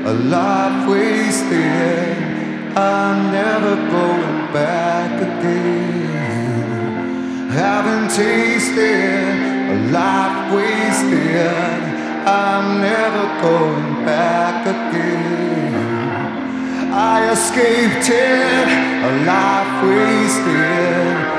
a life wasted. I'm never going back again. Haven't tasted a life wasted. I'm never going back again. I escaped it, a life wasted.